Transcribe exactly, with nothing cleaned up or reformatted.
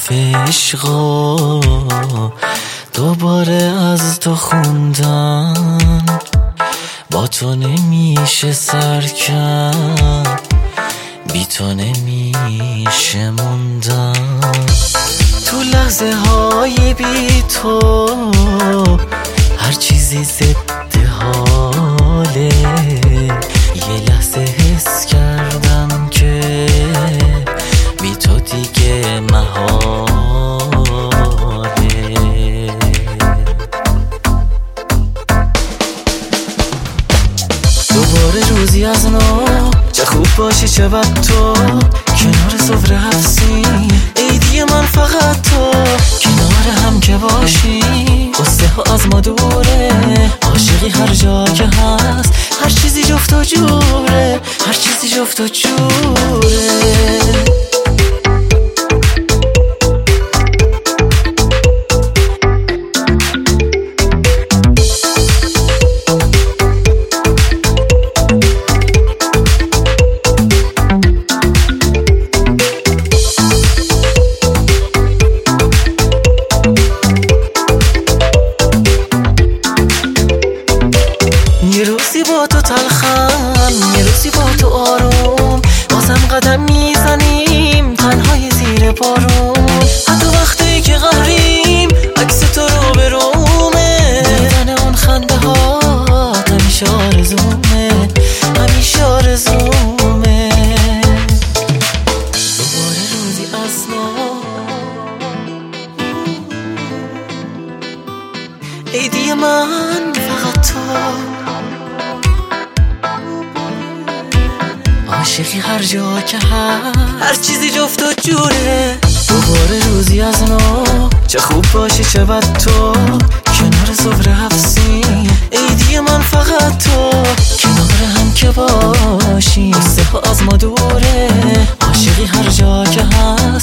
حرف عشقا دوباره از تو خوندن، با تو نمیشه سر کرد، بی تو نمیشه موندن. تو لحظه های بی تو هر چیزی ضد حاله، یه لحظه حس کردم که بی تو دیگه محاله. دوباره روزی از نو، چه خوب باشی چه بد تو، کنار سفره هفت ای دیگه من فقط تو، کنار هم که باشی قصه ها از ما دوره، عاشقی هر جا که هست، هر چیزی جفت و جوره، هر چیزی جفت و جوره. یه روزی با تو تلخم، یه روزی با تو آروم، بازم قدم میزنیم تنهای زیر بارون، حتی وقتی که قهریم عکس تو رو به رومه، دیدن اون خنده ها همیشه آرزومه، همیشه آرزومه. دوباره روزی از نو، ای دیگه من فقط تو، عاشقی هر جا که هست، هر چیزی جفت و جوره. دوباره روزی از نو، چه خوب باشی چه بد تو، کنار سفره هفت سین ای دیگه من فقط تو، کنار هم که باشی قصه ها از ما دوره، عاشقی هر جا که هست،